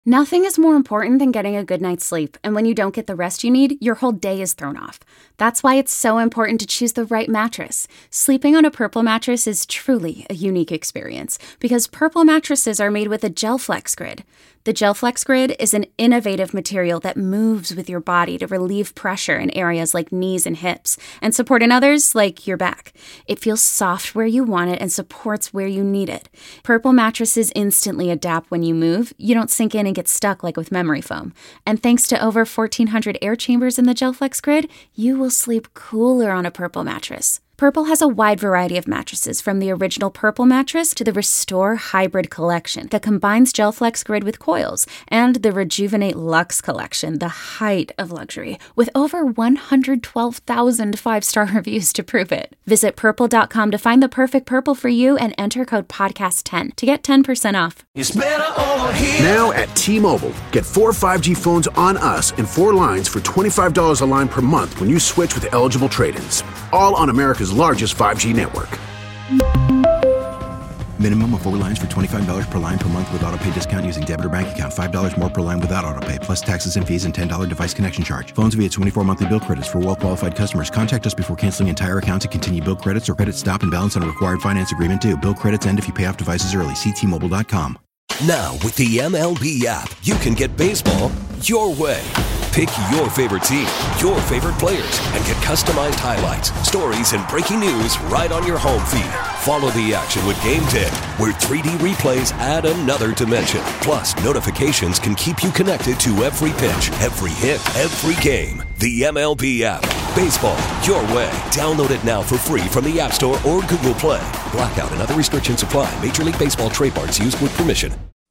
Nothing is more important than getting a good night's sleep, and when you don't get the rest you need, your whole day is thrown off. That's why it's so important to choose the right mattress. Sleeping on a Purple mattress is truly a unique experience, because Purple mattresses are made with a GelFlex Grid. The GelFlex Grid is an innovative material that moves with your body to relieve pressure in areas like knees and hips, and support in others like your back. It feels soft where you want it and supports where you need it. Purple mattresses instantly adapt when you move. You don't sink in and get stuck like with memory foam. And thanks to over 1,400 air chambers in the GelFlex Grid, you will sleep cooler on a Purple mattress. Purple has a wide variety of mattresses, from the original Purple mattress to the Restore Hybrid collection that combines GelFlex Grid with coils, and the Rejuvenate Luxe collection, the height of luxury, with over 112,000 five-star reviews to prove it. Visit purple.com to find the perfect Purple for you and enter code podcast10 to get 10% off. It's better over here. Now at T-Mobile, get 4 5G phones on us and 4 lines for $25 a line per month when you switch with eligible trade-ins. All on America's largest 5G network. Minimum of 4 lines for $25 per line per month with autopay discount using debit or bank account. $5 more per line without autopay, plus taxes and fees and $10 device connection charge. Phones via 24 monthly bill credits for well-qualified customers. Contact us before canceling entire account to continue bill credits or credit stop and balance on a required finance agreement due. Bill credits end if you pay off devices early. See T-Mobile.com. Now, with the MLB app, you can get baseball your way. Pick your favorite team, your favorite players, and get customized highlights, stories, and breaking news right on your home feed. Follow the action with Game Day, where 3D replays add another dimension. Plus, notifications can keep you connected to every pitch, every hit, every game. The MLB app. Baseball your way. Download it now for free from the App Store or Google Play. Blackout and other restrictions apply. Major League Baseball trademarks used with permission.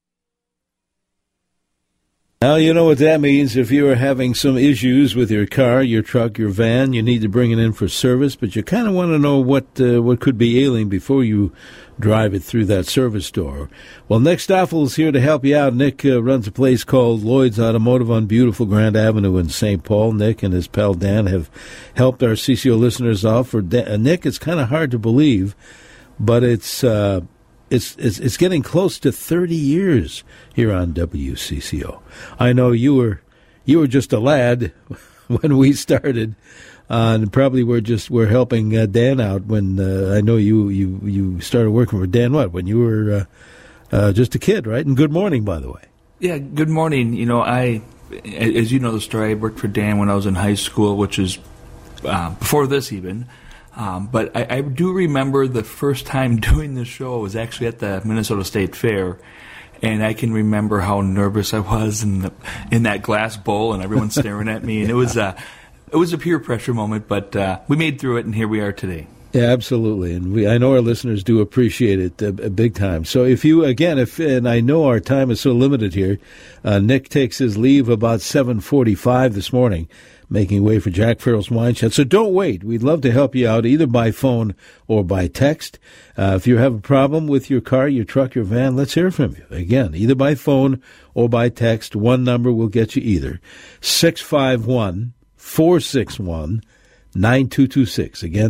Now, you know what that means. If you are having some issues with your car, your truck, your van, you need to bring it in for service, but you kind of want to know what could be ailing before you drive it through that service door. Well, Nick Stoffel is here to help you out. Nick runs a place called Lloyd's Automotive on beautiful Grand Avenue in St. Paul. Nick and his pal Dan have helped our CCO listeners out. For Nick, it's kind of hard to believe, but it's getting close to 30 years here on WCCO. I know you were just a lad when we started, and probably we're helping Dan out when I know you started working for Dan. When you were just a kid, right? And good morning, by the way. Yeah, good morning. You know, as you know the story, I worked for Dan when I was in high school, which is before this even. But I do remember the first time doing the show was actually at the Minnesota State Fair, and I can remember how nervous I was in that glass bowl and everyone staring at me, and it was a peer pressure moment, but we made through it, and here we are today. Yeah, absolutely, and I know our listeners do appreciate it big time. So and I know our time is so limited here, Nick takes his leave about 7:45 this morning, making way for Jack Farrell's Wine Chat. So don't wait. We'd love to help you out either by phone or by text. If you have a problem with your car, your truck, your van, let's hear from you. Again, either by phone or by text. One number will get you either. 651-461-9226. Again,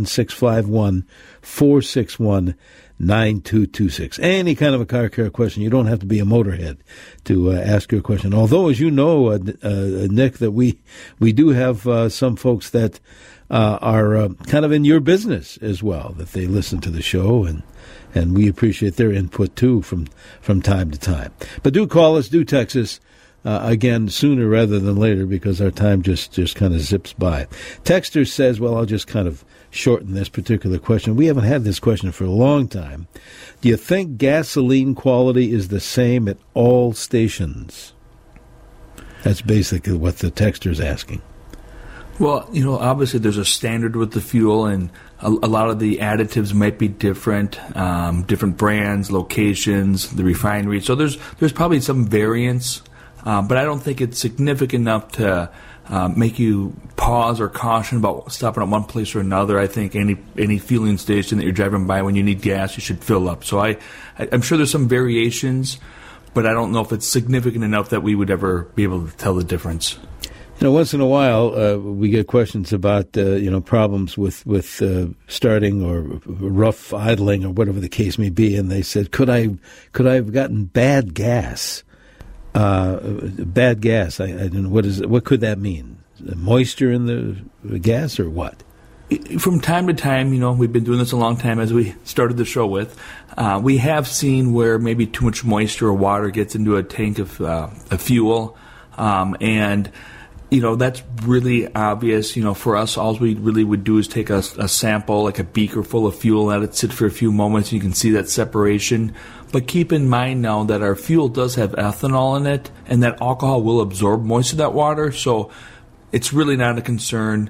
651-461-9226. Any kind of a car care question. You don't have to be a motorhead to ask your question. Although, as you know, Nick, that we do have some folks that are kind of in your business as well, that they listen to the show, and we appreciate their input too from time to time. But do call us, do text us. Again, sooner rather than later, because our time just kind of zips by. Texter says, well, I'll just kind of shorten this particular question. We haven't had this question for a long time. Do you think gasoline quality is the same at all stations? That's basically what the texter's asking. Well, you know, obviously there's a standard with the fuel, and a lot of the additives might be different, different brands, locations, the refinery. So there's probably some variance. But I don't think it's significant enough to make you pause or caution about stopping at one place or another. I think any fueling station that you're driving by when you need gas, you should fill up. So I'm sure there's some variations, but I don't know if it's significant enough that we would ever be able to tell the difference. You know, once in a while, we get questions about, problems with starting or rough idling or whatever the case may be, and they said, could I have gotten bad gas? bad gas. I don't know, what could that mean? Moisture in the gas or what? From time to time, we've been doing this a long time, as we started the show with. We have seen where maybe too much moisture or water gets into a tank of fuel, and that's really obvious. For us, all we really would do is take a sample, like a beaker full of fuel, let it sit for a few moments, and you can see that separation. But keep in mind now that our fuel does have ethanol in it, and that alcohol will absorb most of that water, so it's really not a concern.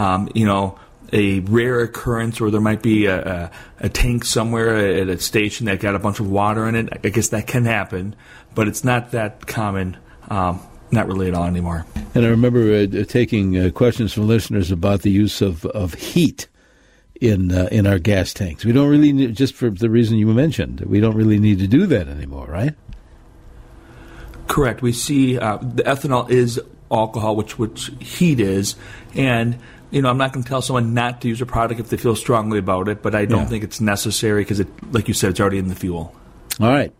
A rare occurrence, or there might be a tank somewhere at a station that got a bunch of water in it. I guess that can happen, but it's not that common, not really at all anymore. And I remember taking questions from listeners about the use of heat in our gas tanks. We don't really need, just for the reason you mentioned, we don't really need to do that anymore, right? Correct. We see the ethanol is alcohol, which heat is, and I'm not going to tell someone not to use a product if they feel strongly about it, but I don't think it's necessary because, like you said, it's already in the fuel. All right.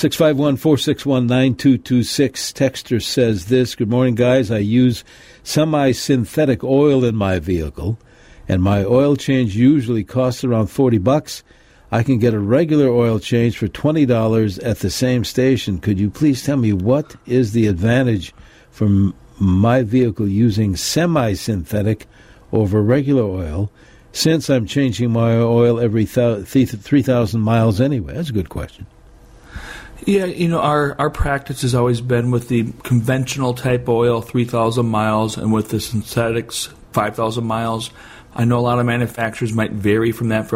651-461-9226. Texter says this. Good morning, guys. I use semi-synthetic oil in my vehicle, and my oil change usually costs around $40. I can get a regular oil change for $20 at the same station. Could you please tell me what is the advantage from my vehicle using semi-synthetic over regular oil, since I'm changing my oil every 3,000 miles anyway? That's a good question. Yeah, our practice has always been with the conventional type oil, 3,000 miles, and with the synthetics, 5,000 miles. I know a lot of manufacturers might vary from that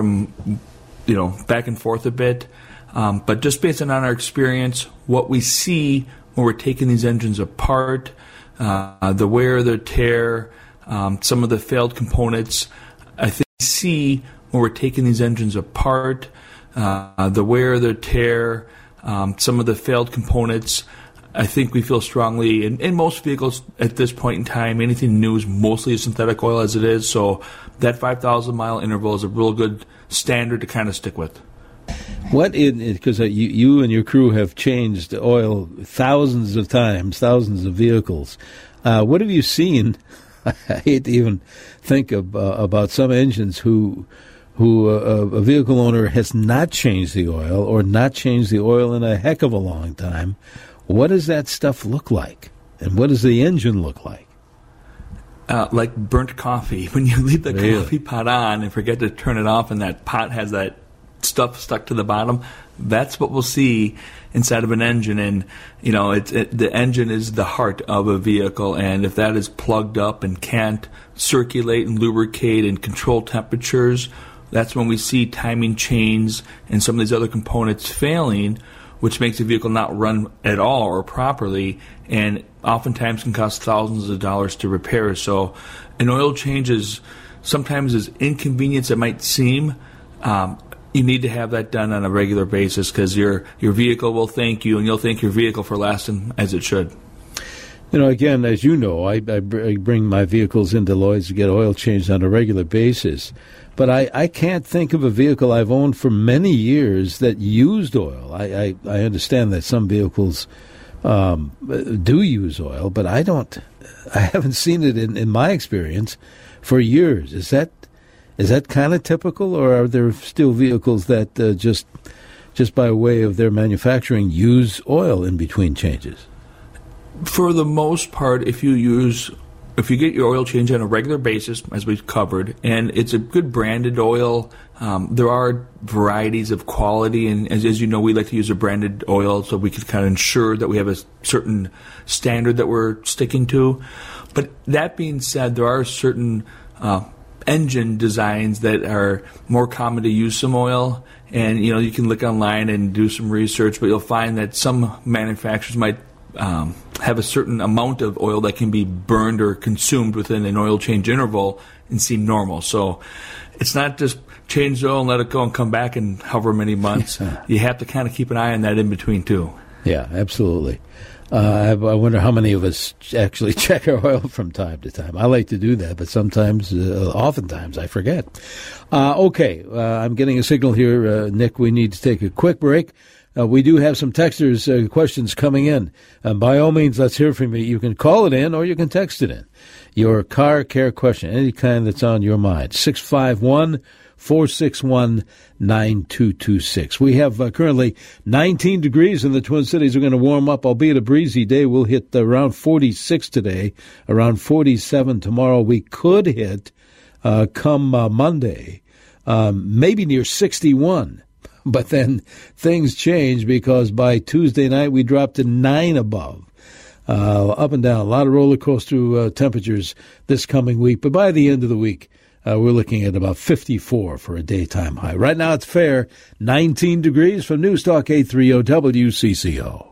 back and forth a bit. But just based on our experience, what we see when we're taking these engines apart, the wear, the tear, some of the failed components, I think we see when we're taking these engines apart, the wear, the tear, some of the failed components, I think we feel strongly, in most vehicles at this point in time, anything new is mostly a synthetic oil as it is, so that 5,000 mile interval is a real good standard to kind of stick with. Because you and your crew have changed oil thousands of times, thousands of vehicles. What have you seen? I hate to even think about some engines who a vehicle owner has not changed the oil or not changed the oil in a heck of a long time. What does that stuff look like? And what does the engine look like? Like burnt coffee. When you leave the coffee pot on and forget to turn it off and that pot has that stuff stuck to the bottom, that's what we'll see inside of an engine. And the engine is the heart of a vehicle, and if that is plugged up and can't circulate and lubricate and control temperatures, that's when we see timing chains and some of these other components failing, which makes the vehicle not run at all or properly, and oftentimes can cost thousands of dollars to repair. So an oil change is sometimes as inconvenient as it might seem. You need to have that done on a regular basis because your vehicle will thank you, and you'll thank your vehicle for lasting as it should. Again, as you know, I bring my vehicles into Lloyd's to get oil changed on a regular basis. But I can't think of a vehicle I've owned for many years that used oil. I understand that some vehicles do use oil, but I haven't seen it in my experience for years. Is that kind of typical, or are there still vehicles that just by way of their manufacturing use oil in between changes? For the most part, if you get your oil change on a regular basis, as we've covered, and it's a good branded oil, there are varieties of quality, and as you know, we like to use a branded oil so we can kind of ensure that we have a certain standard that we're sticking to. But that being said, there are certain engine designs that are more common to use some oil, and you can look online and do some research, but you'll find that some manufacturers might have a certain amount of oil that can be burned or consumed within an oil change interval and seem normal. So it's not just change the oil and let it go and come back in however many months. You have to kind of keep an eye on that in between too. Yeah, absolutely. I wonder how many of us actually check our oil from time to time. I like to do that, but oftentimes I forget. Okay, I'm getting a signal here, Nick. We need to take a quick break. we do have some texters' questions coming in. By all means, let's hear from you. You can call it in or you can text it in. Your car care question, any kind that's on your mind. 651-461-9226. We have currently 19 degrees in the Twin Cities. We're going to warm up, albeit a breezy day. We'll hit around 46 today, around 47 tomorrow. We could hit, come Monday, maybe near 61. But then things change because by Tuesday night we dropped to 9 above. Up and down, a lot of roller coaster temperatures this coming week. But by the end of the week, we're looking at about 54 for a daytime high. Right now it's fair, 19 degrees from News Talk 830 WCCO.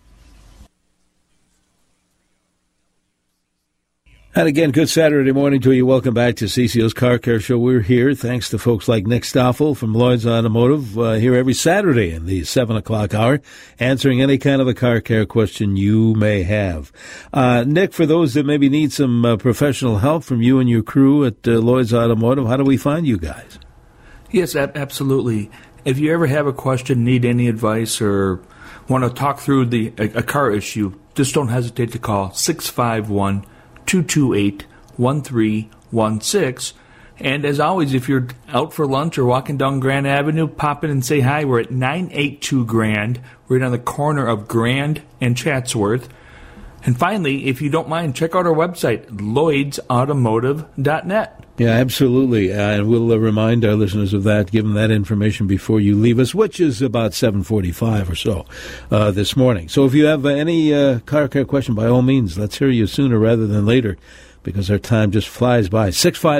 And again, good Saturday morning to you. Welcome back to CCO's Car Care Show. We're here thanks to folks like Nick Stoffel from Lloyd's Automotive, here every Saturday in the 7 o'clock hour, answering any kind of a car care question you may have. Nick, for those that maybe need some professional help from you and your crew at Lloyd's Automotive, how do we find you guys? Yes, absolutely. If you ever have a question, need any advice, or want to talk through a car issue, just don't hesitate to call 651-228-1316. And as always, if you're out for lunch or walking down Grand Avenue, pop in and say hi. We're at 982 Grand, right on the corner of Grand and Chatsworth. And finally, if you don't mind, check out our website, lloydsautomotive.net. Yeah, absolutely. And we'll remind our listeners of that, give them that information before you leave us, which is about 7:45 or so this morning. So if you have any car care question, by all means, let's hear you sooner rather than later, because our time just flies by.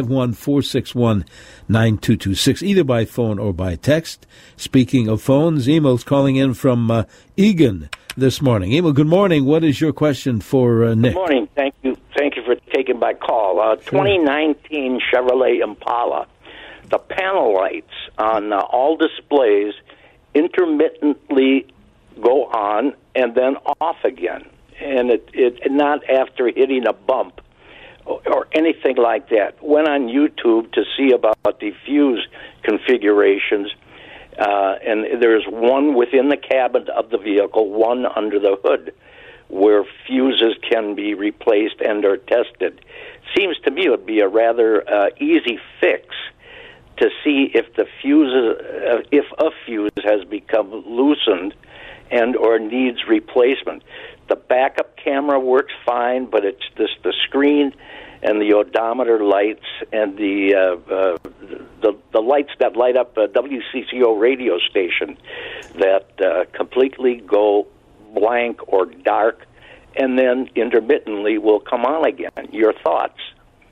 651-461-9226, either by phone or by text. Speaking of phones, Emil's calling in from Egan this morning. Emil, good morning. What is your question for Nick? Good morning. Thank you for taking my call. 2019 Chevrolet Impala. The panel lights on all displays intermittently go on and then off again, and it not after hitting a bump or anything like that. Went on YouTube to see about the fuse configurations, and there's one within the cabin of the vehicle, one under the hood, where fuses can be replaced and are tested. Seems to me it would be a rather easy fix to see if the fuses, if a fuse has become loosened and or needs replacement. The backup camera works fine, but it's just the screen and the odometer lights and the lights that light up a WCCO radio station that completely go blank or dark, and then intermittently will come on again. Your thoughts?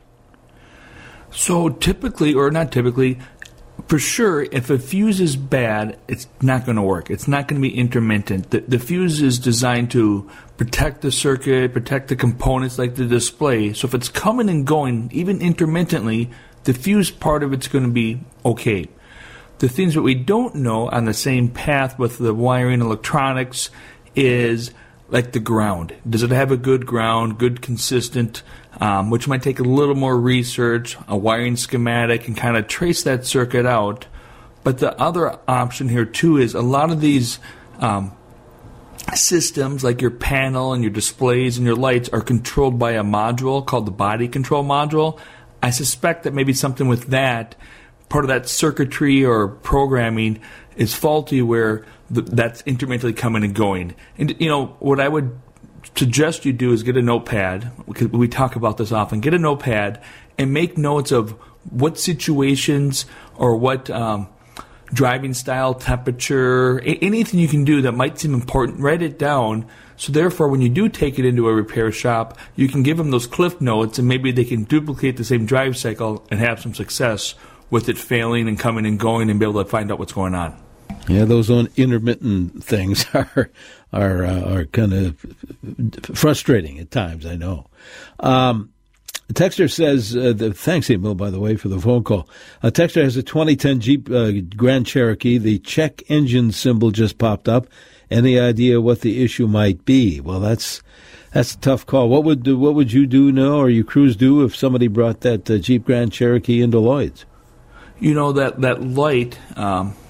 So typically, or not typically, for sure, if a fuse is bad, it's not going to work. It's not going to be intermittent. The fuse is designed to protect the circuit, protect the components like the display. So if it's coming and going, even intermittently, the fuse part of it's going to be okay. The things that we don't know on the same path with the wiring electronics is like the ground. Does it have a good ground, good consistent, which might take a little more research, a wiring schematic, and kind of trace that circuit out. But the other option here too is a lot of these systems, like your panel and your displays and your lights, are controlled by a module called the body control module. I suspect that maybe something with that, part of that circuitry or programming is faulty, where that's intermittently coming and going. And, what I would suggest you do is get a notepad, because we talk about this often. Get a notepad and make notes of what situations or what driving style, temperature, anything you can do that might seem important. Write it down. So therefore, when you do take it into a repair shop, you can give them those cliff notes, and maybe they can duplicate the same drive cycle and have some success with it failing and coming and going, and be able to find out what's going on. Yeah, those intermittent things are kind of frustrating at times, I know. Texter says, thanks, Emil, by the way, for the phone call. Texter has a 2010 Jeep Grand Cherokee. The check engine symbol just popped up. Any idea what the issue might be? Well, that's a tough call. What would you do now, or your crews do, if somebody brought that Jeep Grand Cherokee into Lloyd's? That light,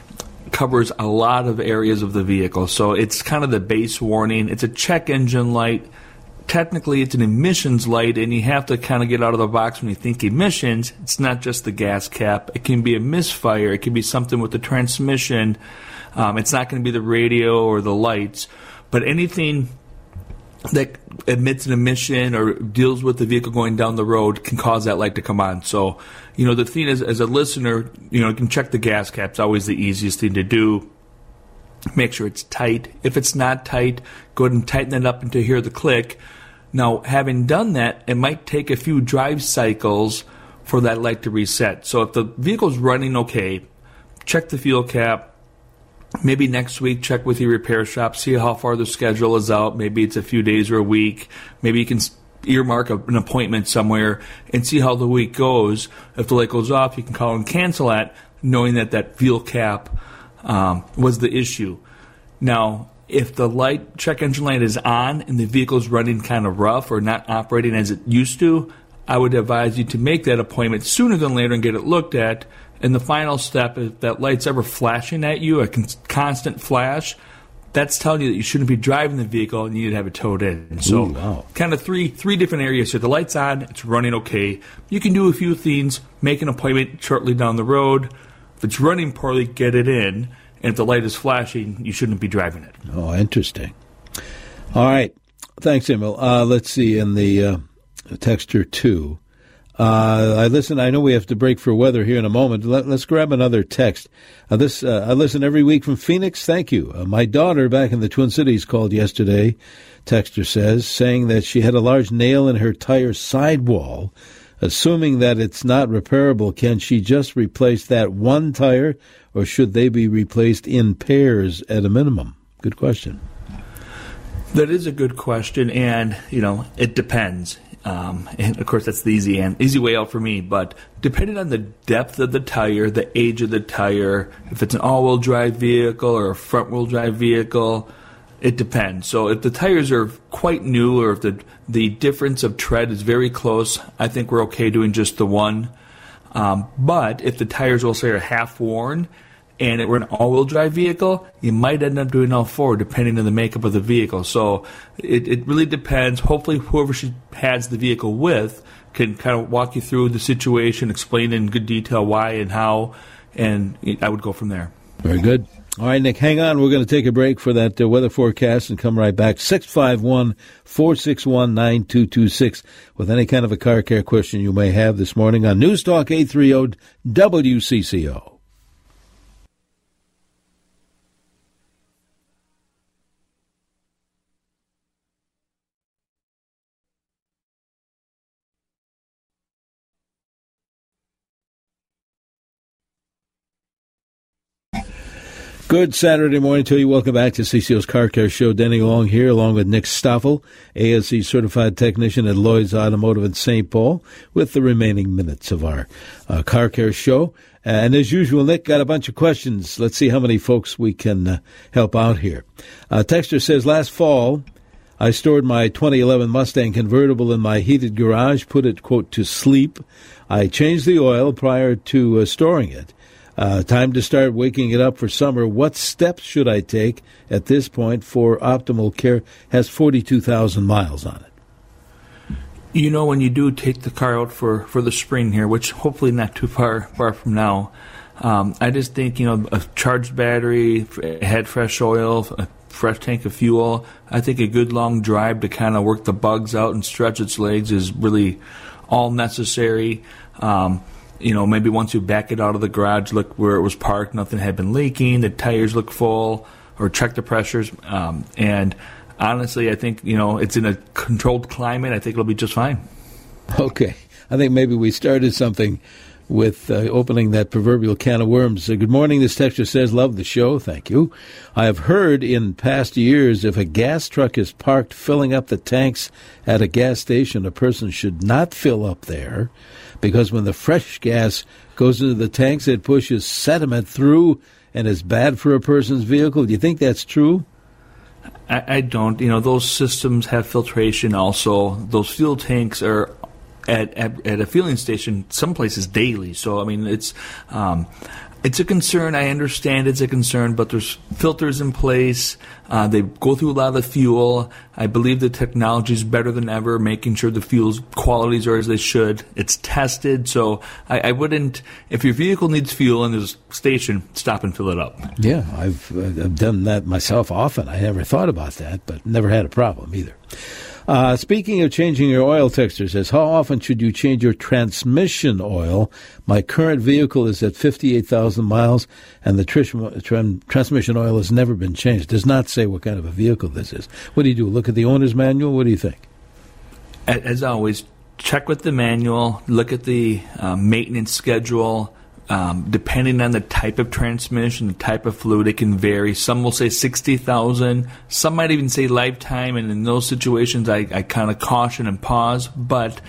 covers a lot of areas of the vehicle. So it's kind of the base warning. It's a check engine light. Technically, it's an emissions light, and you have to kind of get out of the box when you think emissions. It's not just the gas cap. It can be a misfire. It can be something with the transmission. It's not going to be the radio or the lights. But anything that emits an emission or deals with the vehicle going down the road can cause that light to come on. So, the thing is, as a listener, you can check the gas cap. It's always the easiest thing to do. Make sure it's tight. If it's not tight, go ahead and tighten it up until you hear the click. Now, having done that, it might take a few drive cycles for that light to reset. So if the vehicle's running okay, check the fuel cap. Maybe next week, check with your repair shop, see how far the schedule is out. Maybe it's a few days or a week. Maybe you can earmark an appointment somewhere and see how the week goes. If the light goes off, you can call and cancel that, knowing that fuel cap was the issue. Now, if the check engine light is on and the vehicle is running kind of rough or not operating as it used to, I would advise you to make that appointment sooner than later and get it looked at. And the final step, if that light's ever flashing at you, a constant flash, that's telling you that you shouldn't be driving the vehicle and you need to have it towed in. So kind of three different areas. So the light's on, it's running okay. You can do a few things, make an appointment shortly down the road. If it's running poorly, get it in. And if the light is flashing, you shouldn't be driving it. Oh, interesting. All right. Thanks, Emil. Let's see, in the texter 2. I know we have to break for weather here in a moment. Let's grab another text. I listen every week from Phoenix. Thank you. My daughter back in the Twin Cities called yesterday, texter says, saying that she had a large nail in her tire sidewall. Assuming that it's not repairable, can she just replace that one tire, or should they be replaced in pairs at a minimum? Good question. That is a good question, and, it depends. And, of course, that's the easy way out for me. But depending on the depth of the tire, the age of the tire, if it's an all-wheel drive vehicle or a front-wheel drive vehicle, it depends. So if the tires are quite new or if the difference of tread is very close, I think we're okay doing just the one. But if the tires, we'll say, are half worn and we're an all-wheel drive vehicle, you might end up doing all four depending on the makeup of the vehicle. So it really depends. Hopefully whoever she has the vehicle with can kind of walk you through the situation, explain in good detail why and how, and I would go from there. Very good. All right, Nick, hang on. We're going to take a break for that weather forecast and come right back. 651-461-9226 with any kind of a car care question you may have this morning on News Talk 830 WCCO. Good Saturday morning to you. Welcome back to CCO's Car Care Show. Denny Long here, along with Nick Stoffel, ASE certified technician at Lloyd's Automotive in St. Paul, with the remaining minutes of our Car Care Show. And as usual, Nick, got a bunch of questions. Let's see how many folks we can help out here. Texter says, last fall, I stored my 2011 Mustang convertible in my heated garage, put it, quote, to sleep. I changed the oil prior to storing it. Time to start waking it up for summer. What steps should I take at this point for optimal care? Has 42,000 miles on it. When you do take the car out for the spring here, which hopefully not too far from now, I just think, a charged battery, head fresh oil, a fresh tank of fuel. I think a good long drive to kind of work the bugs out and stretch its legs is really all necessary. Maybe once you back it out of the garage, look where it was parked, nothing had been leaking, the tires look full, or check the pressures. And honestly, I think, it's in a controlled climate. I think it'll be just fine. Okay. I think maybe we started something with opening that proverbial can of worms. Good morning. This texture says, love the show. Thank you. I have heard in past years if a gas truck is parked filling up the tanks at a gas station, a person should not fill up there, because when the fresh gas goes into the tanks, it pushes sediment through and is bad for a person's vehicle. Do you think that's true? I don't. Those systems have filtration also. Those fuel tanks are at a fueling station some places daily. So, it's It's a concern. I understand it's a concern, but there's filters in place. They go through a lot of the fuel. I believe the technology is better than ever, making sure the fuel's qualities are as they should. It's tested, so I wouldn't, if your vehicle needs fuel and there's a station, stop and fill it up. Yeah, I've done that myself often. I never thought about that, but never had a problem either. Speaking of changing your oil, Texter says, how often should you change your transmission oil? My current vehicle is at 58,000 miles, and the transmission oil has never been changed. It does not say what kind of a vehicle this is. What do you do? Look at the owner's manual? What do you think? As always, check with the manual, look at the maintenance schedule. Depending on the type of transmission, the type of fluid, it can vary. Some will say 60,000. Some might even say lifetime, and in those situations, I kind of caution and pause. But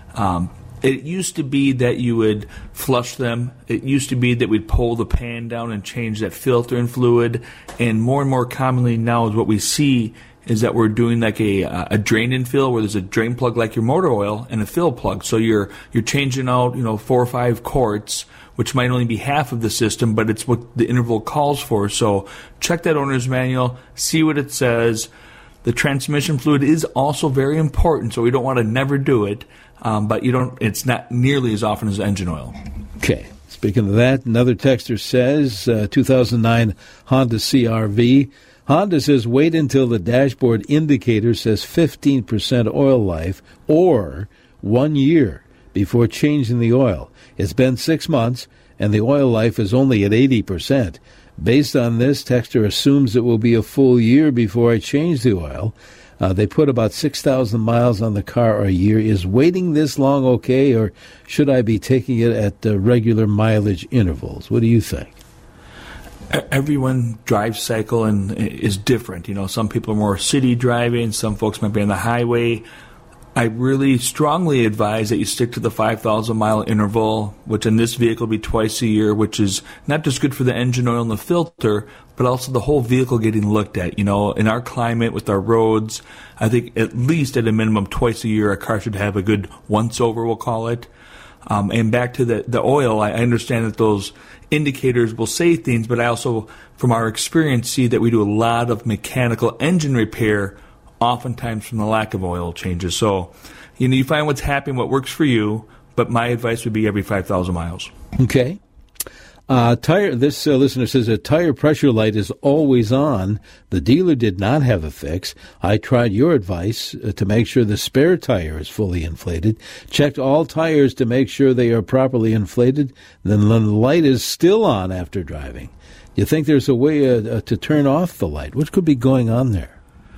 it used to be that you would flush them. It used to be that we'd pull the pan down and change that filter and fluid. And more commonly now is what we see is that we're doing like a drain and fill, where there's a drain plug like your motor oil and a fill plug. So you're changing out 4 or 5 quarts, which might only be half of the system, but it's what the interval calls for. So check that owner's manual, see what it says. The transmission fluid is also very important, so we don't want to never do it, but it's not nearly as often as engine oil. Okay. Speaking of that, another texter says, 2009 Honda CR-V. Honda says wait until the dashboard indicator says 15% oil life or 1 year before changing the oil. It's been 6 months, and the oil life is only at 80%. Based on this, texter assumes it will be a full year before I change the oil. They put about 6,000 miles on the car a year. Is waiting this long okay, or should I be taking it at regular mileage intervals? What do you think? Everyone drive cycle is different. Some people are more city driving. Some folks might be on the highway. I really strongly advise that you stick to the 5,000-mile interval, which in this vehicle will be twice a year, which is not just good for the engine oil and the filter, but also the whole vehicle getting looked at. In our climate with our roads, I think at least at a minimum twice a year, a car should have a good once-over, we'll call it. And back to the oil, I understand that those indicators will say things, but I also, from our experience, see that we do a lot of mechanical engine repair oftentimes from the lack of oil changes. So, you find what's happening, what works for you, but my advice would be every 5,000 miles. Okay. This listener says a tire pressure light is always on. The dealer did not have a fix. I tried your advice to make sure the spare tire is fully inflated. Checked all tires to make sure they are properly inflated. Then the light is still on after driving. You think there's a way to turn off the light? What could be going on there?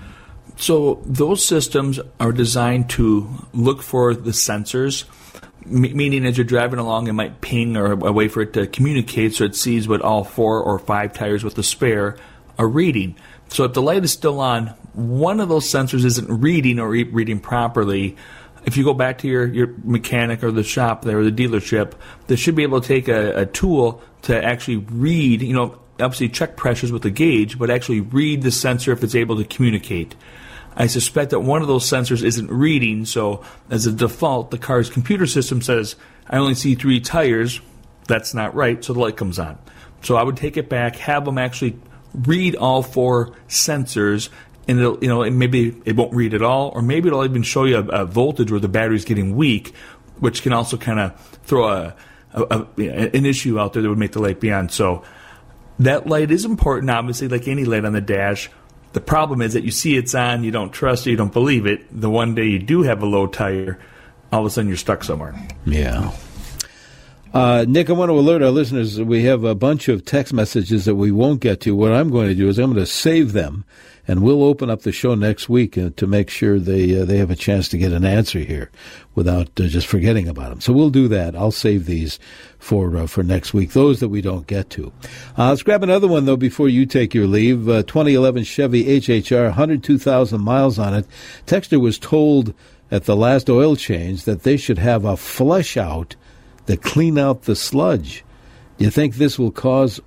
So those systems are designed to look for the sensors, meaning as you're driving along, it might ping or a way for it to communicate so it sees what all 4 or 5 tires with the spare are reading. So if the light is still on, one of those sensors isn't reading or reading properly. If you go back to your mechanic or the shop there or the dealership, they should be able to take a tool to actually read, obviously check pressures with the gauge, but actually read the sensor if it's able to communicate. I suspect that one of those sensors isn't reading, so as a default, the car's computer system says, I only see 3 tires. That's not right, so the light comes on. So I would take it back, have them actually read all 4 sensors, and it'll, maybe it won't read at all, or maybe it'll even show you a voltage where the battery's getting weak, which can also kind of throw an issue out there that would make the light be on. So that light is important, obviously, like any light on the dash. The problem is that you see it's on, you don't trust it, you don't believe it. The one day you do have a low tire, all of a sudden you're stuck somewhere. Yeah. Nick, I want to alert our listeners that we have a bunch of text messages that we won't get to. What I'm going to do is I'm going to save them, and we'll open up the show next week to make sure they have a chance to get an answer here without just forgetting about them. So we'll do that. I'll save these for next week, those that we don't get to. Let's grab another one, though, before you take your leave. 2011 Chevy HHR, 102,000 miles on it. Texter was told at the last oil change that they should have a flush out to clean out the sludge. Do you think this will cause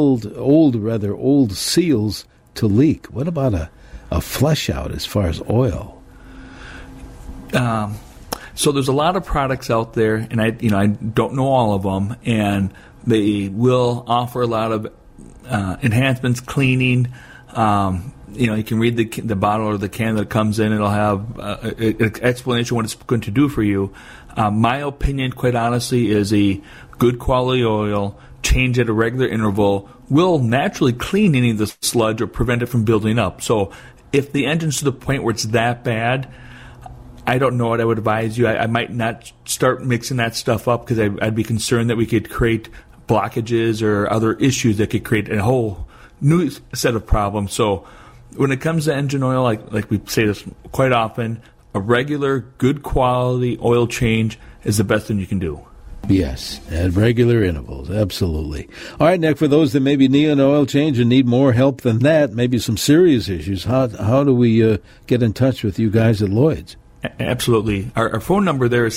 old seals to leak? What about a flush out as far as oil? So there's a lot of products out there, and I don't know all of them, and they will offer a lot of enhancements, cleaning. You can read the bottle or the can that it comes in. It'll have an explanation what it's going to do for you. My opinion, quite honestly, is a good quality oil, change at a regular interval, will naturally clean any of the sludge or prevent it from building up. So if the engine's to the point where it's that bad, I don't know what I would advise you. I might not start mixing that stuff up because I'd be concerned that we could create blockages or other issues that could create a whole new set of problems. So when it comes to engine oil, like we say this quite often, a regular, good quality oil change is the best thing you can do. Yes, at regular intervals, absolutely. All right, Nick, for those that maybe need an oil change and need more help than that, maybe some serious issues, how do we get in touch with you guys at Lloyd's? Absolutely. Our phone number there is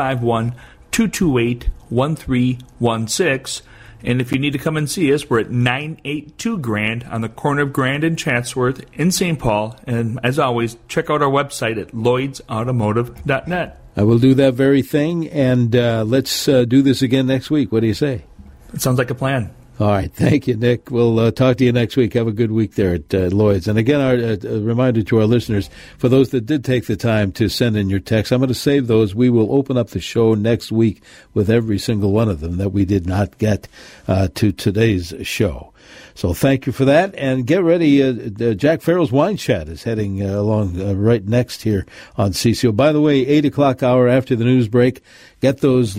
651-228-1316. And if you need to come and see us, we're at 982 Grand on the corner of Grand and Chatsworth in St. Paul. And as always, check out our website at lloydsautomotive.net. I will do that very thing, and let's do this again next week. What do you say? It sounds like a plan. All right. Thank you, Nick. We'll talk to you next week. Have a good week there at Lloyd's. And again, a reminder to our listeners, for those that did take the time to send in your text, I'm going to save those. We will open up the show next week with every single one of them that we did not get to today's show. So thank you for that, and get ready. Jack Farrell's Wine Chat is heading along right next here on CCO. By the way, 8 o'clock hour after the news break, get those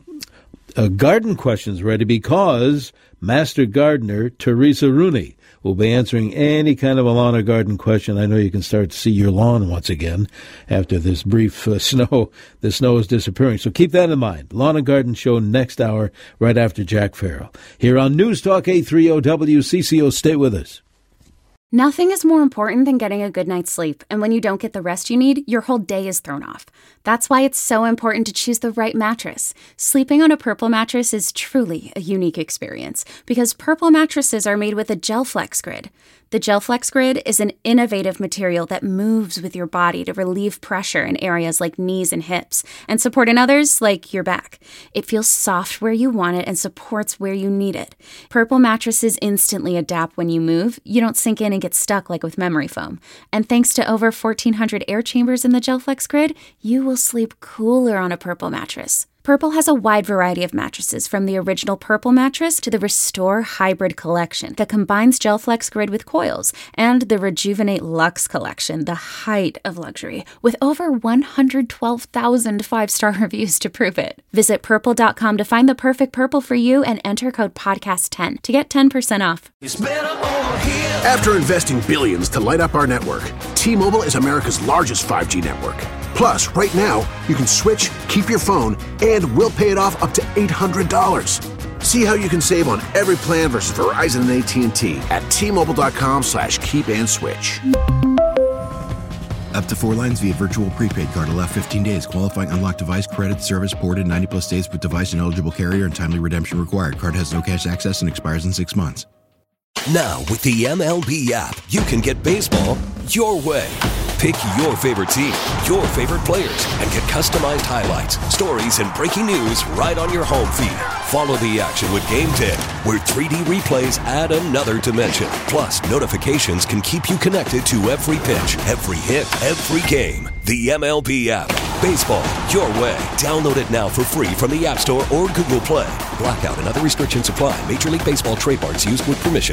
garden questions ready, because Master Gardener Teresa Rooney will be answering any kind of a lawn or garden question. I know you can start to see your lawn once again after this brief snow. The snow is disappearing. So keep that in mind. Lawn and Garden Show next hour, right after Jack Farrell. Here on News Talk 830 WCCO. Stay with us. Nothing is more important than getting a good night's sleep, and when you don't get the rest you need, your whole day is thrown off. That's why it's so important to choose the right mattress. Sleeping on a Purple mattress is truly a unique experience, because Purple mattresses are made with a GelFlex Grid. The GelFlex Grid is an innovative material that moves with your body to relieve pressure in areas like knees and hips, and support in others like your back. It feels soft where you want it and supports where you need it. Purple mattresses instantly adapt when you move. You don't sink in and get stuck like with memory foam. And thanks to over 1,400 air chambers in the GelFlex Grid, you will sleep cooler on a Purple mattress. Purple has a wide variety of mattresses, from the original Purple mattress to the Restore Hybrid collection that combines GelFlex Grid with coils, and the Rejuvenate Luxe collection, the height of luxury, with over 112,000 five-star reviews to prove it. Visit Purple.com to find the perfect Purple for you and enter code PODCAST10 to get 10% off. After investing billions to light up our network, T-Mobile is America's largest 5G network. Plus, right now, you can switch, keep your phone, and we'll pay it off up to $800. See how you can save on every plan versus Verizon and AT&T at T-Mobile.com/keep-and-switch. Up to 4 lines via virtual prepaid card. Allow 15 days. Qualifying unlocked device credit service ported 90-plus days with device and eligible carrier, and timely redemption required. Card has no cash access and expires in 6 months. Now, with the MLB app, you can get baseball your way. Pick your favorite team, your favorite players, and get customized highlights, stories, and breaking news right on your home feed. Follow the action with Game Day, where 3D replays add another dimension. Plus, notifications can keep you connected to every pitch, every hit, every game. The MLB app. Baseball your way. Download it now for free from the App Store or Google Play. Blackout and other restrictions apply. Major League Baseball trademarks used with permission.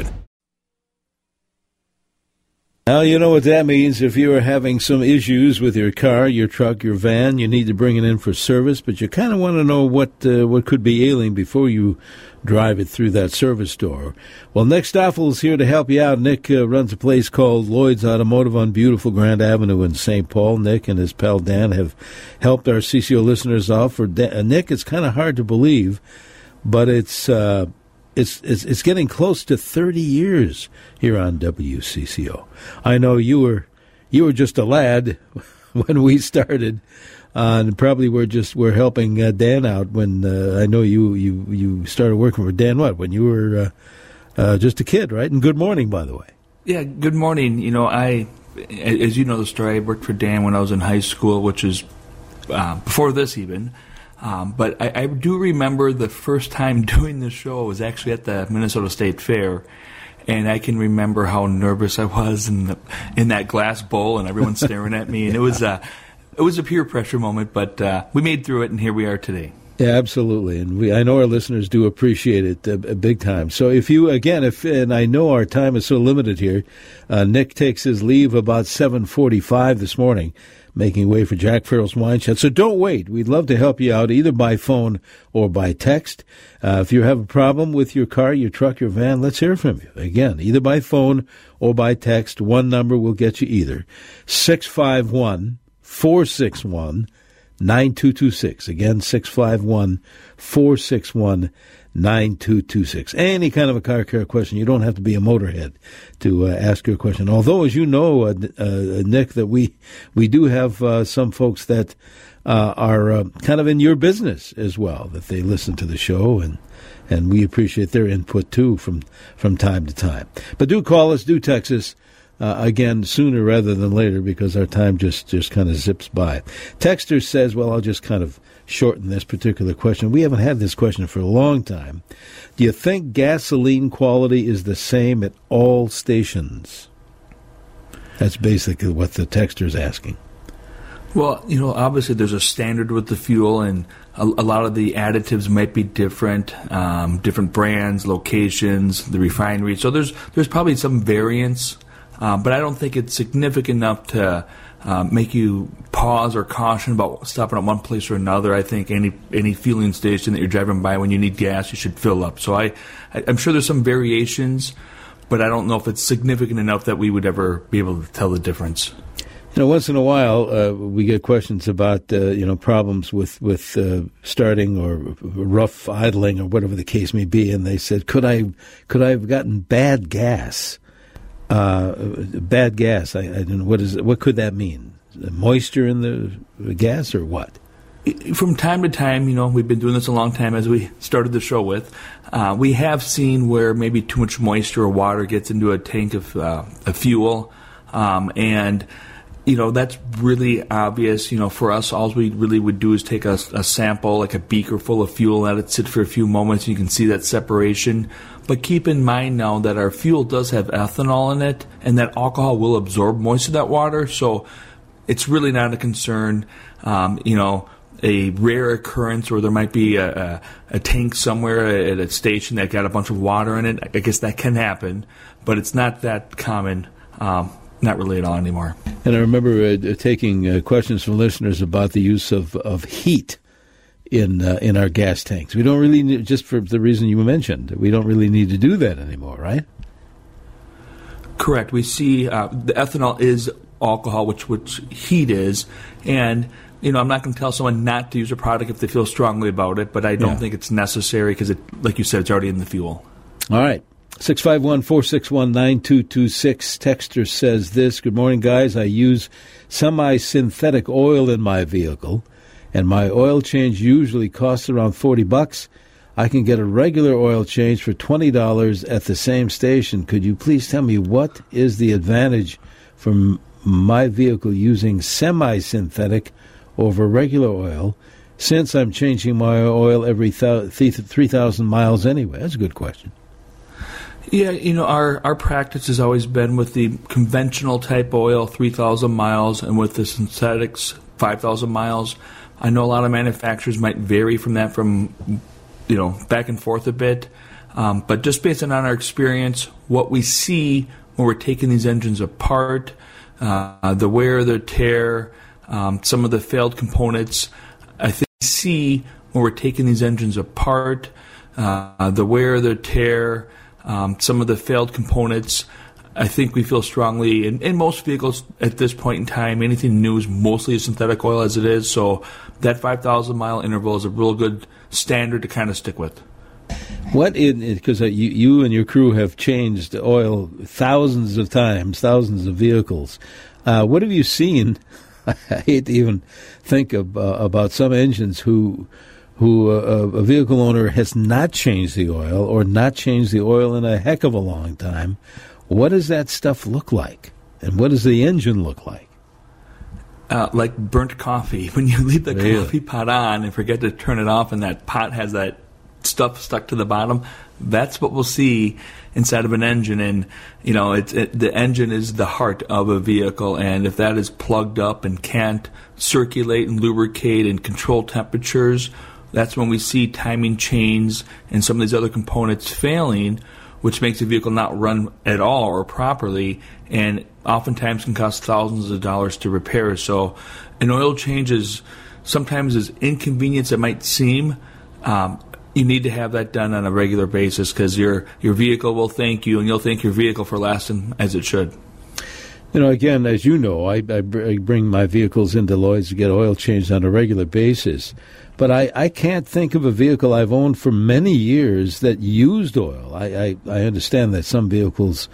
Now, you know what that means. If you are having some issues with your car, your truck, your van, you need to bring it in for service, but you kind of want to know what could be ailing before you drive it through that service door. Well, Nick Stoffel is here to help you out. Nick runs a place called Lloyd's Automotive on beautiful Grand Avenue in St. Paul. Nick and his pal Dan have helped our CCO listeners out. For Nick, it's kind of hard to believe, but it's getting close to 30 years here on WCCO. I know you were just a lad when we started, and probably we're helping Dan out when I know you started working for Dan. When you were just a kid, right? And good morning, by the way. Yeah, good morning. As you know the story, I worked for Dan when I was in high school, which is before this even. But I do remember the first time doing this show was actually at the Minnesota State Fair. And I can remember how nervous I was in that glass bowl, and everyone staring at me. And it was a peer pressure moment, but we made through it, and here we are today. Yeah, absolutely, and I know our listeners do appreciate it big time. So and I know our time is so limited here, Nick takes his leave about 7:45 this morning, making way for Jack Farrell's Wine Chat. So don't wait. We'd love to help you out either by phone or by text. If you have a problem with your car, your truck, your van, let's hear from you. Again, either by phone or by text. One number will get you either. 651-461-9226. Again, 651-461-9226. Any kind of a car care question. You don't have to be a motorhead to ask your question. Although, as you know, Nick, that we do have some folks that are kind of in your business as well, that they listen to the show, and we appreciate their input too from time to time. But do call us, do text us. Again, sooner rather than later, because our time just kind of zips by. Texter says, well, I'll just kind of shorten this particular question. We haven't had this question for a long time. Do you think gasoline quality is the same at all stations? That's basically what the texter's asking. Well, obviously there's a standard with the fuel, and a lot of the additives might be different, different brands, locations, the refinery. So there's probably some variance. But I don't think it's significant enough to make you pause or caution about stopping at one place or another. I think any fueling station that you're driving by when you need gas, you should fill up. So I'm sure there's some variations, but I don't know if it's significant enough that we would ever be able to tell the difference. Once in a while, we get questions about, problems with starting or rough idling or whatever the case may be, and they said, could I have gotten bad gas? Bad gas. I don't know what could that mean? Moisture in the gas or what? From time to time, we've been doing this a long time, as we started the show with. We have seen where maybe too much moisture or water gets into a tank of fuel, and that's really obvious. For us, all we really would do is take a sample, like a beaker full of fuel, let it sit for a few moments, and you can see that separation. But keep in mind now that our fuel does have ethanol in it, and that alcohol will absorb most of that water, so it's really not a concern. A rare occurrence, or there might be a tank somewhere at a station that got a bunch of water in it. I guess that can happen, but it's not that common. Not really at all anymore. And I remember taking questions from listeners about the use of heat in our gas tanks. We don't really need, just for the reason you mentioned, we don't really need to do that anymore, right? Correct. We see the ethanol is alcohol, which heat is, and I'm not going to tell someone not to use a product if they feel strongly about it, but I don't think it's necessary because, like you said, it's already in the fuel. All right. 651-461-9226. Texter says this: good morning, guys. I use semi-synthetic oil in my vehicle, and my oil change usually costs around $40. I can get a regular oil change for $20 at the same station. Could you please tell me what is the advantage from my vehicle using semi-synthetic over regular oil, since I'm changing my oil every 3,000 miles anyway? That's a good question. Yeah, our practice has always been with the conventional type oil, 3,000 miles, and with the synthetics, 5,000 miles. I know a lot of manufacturers might vary from that, back and forth a bit. But just based on our experience, what we see when we're taking these engines apart, the wear, the tear, some of the failed components, I think we see when we're taking these engines apart, the wear, the tear, some of the failed components, I think we feel strongly in most vehicles at this point in time, anything new is mostly a synthetic oil as it is. So that 5,000 mile interval is a real good standard to kind of stick with. Because you and your crew have changed oil thousands of times, thousands of vehicles. What have you seen? I hate to even think about some engines who a vehicle owner has not changed the oil or not changed the oil in a heck of a long time. What does that stuff look like? And what does the engine look like? like burnt coffee. When you leave the coffee pot on and forget to turn it off and that pot has that stuff stuck to the bottom, that's what we'll see inside of an engine. And, the engine is the heart of a vehicle, and if that is plugged up and can't circulate and lubricate and control temperatures, that's when we see timing chains and some of these other components failing, which makes the vehicle not run at all or properly, and oftentimes can cost thousands of dollars to repair. So an oil change is sometimes as inconvenient as it might seem. You need to have that done on a regular basis because your vehicle will thank you, and you'll thank your vehicle for lasting as it should. Again, as you know, I bring my vehicles into Lloyd's to get oil changed on a regular basis. But I can't think of a vehicle I've owned for many years that used oil. I understand that some vehicles